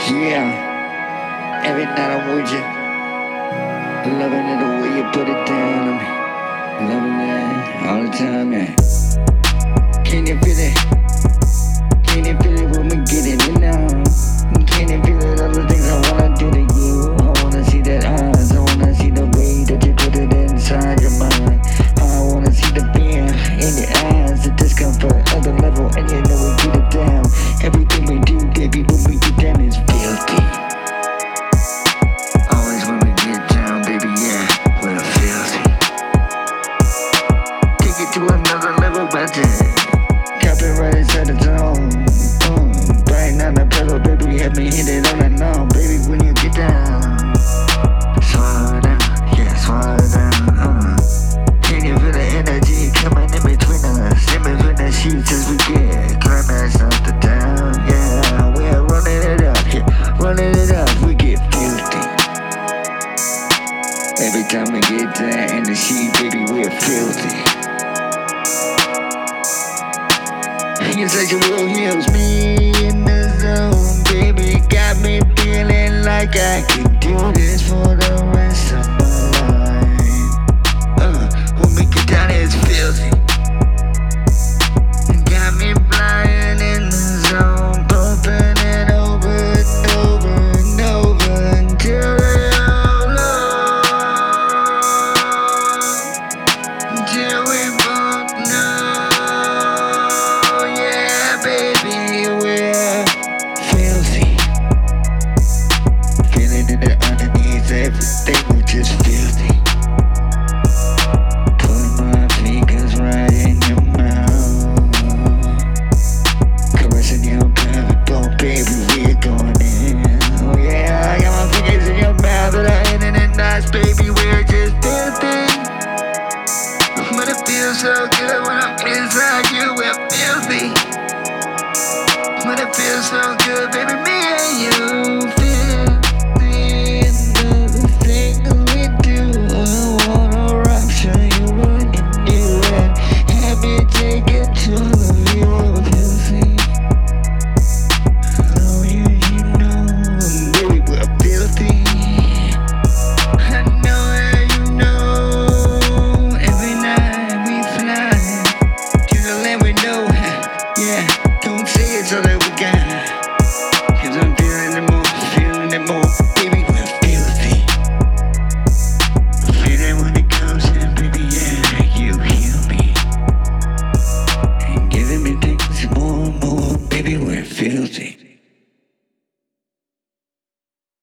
Yeah, every night I'm with you. Loving it the way you put it down on me. Loving it all the time, yeah. Can you feel it? Can you feel it when we get it in now? Can you feel it? All the things I wanna do to you. I wanna see that eyes. I wanna see the way that you put it inside your mind. I wanna see the fear in your eyes, the discomfort of the level, and you know we get it down. Everything we do, baby, when we get down is filthy. Always when we get down, baby, yeah, we're filthy. Take it to another level, budget. Copyright inside the zone. Biting on the pedal, baby, help me hit it all night long, baby, when you get down. Swallow down, yeah, swallow down. Can you feel the energy coming in between us? In between the sheets as we get climax off the down. Yeah, we're running it up, yeah, running it up, we get filthy. Every time we get down in the sheet, baby, we're filthy. Your sexual heals me in the zone, baby, got me feeling like I could do this for the rest of my life. When we get down, it's filthy. Got me flying in the zone, pumping it over and over and over until they all know. Until we both know. Yeah, baby, we're filthy. Feeling it underneath everything, we're just filthy. Put my fingers right in your mouth, caressing your private bone, baby, we're going in. Oh yeah, I got my fingers in your mouth, but I ain't in it nice, baby, we're just filthy. But it feels so good when I'm inside you, we're filthy. But it feels so good, baby, me and you.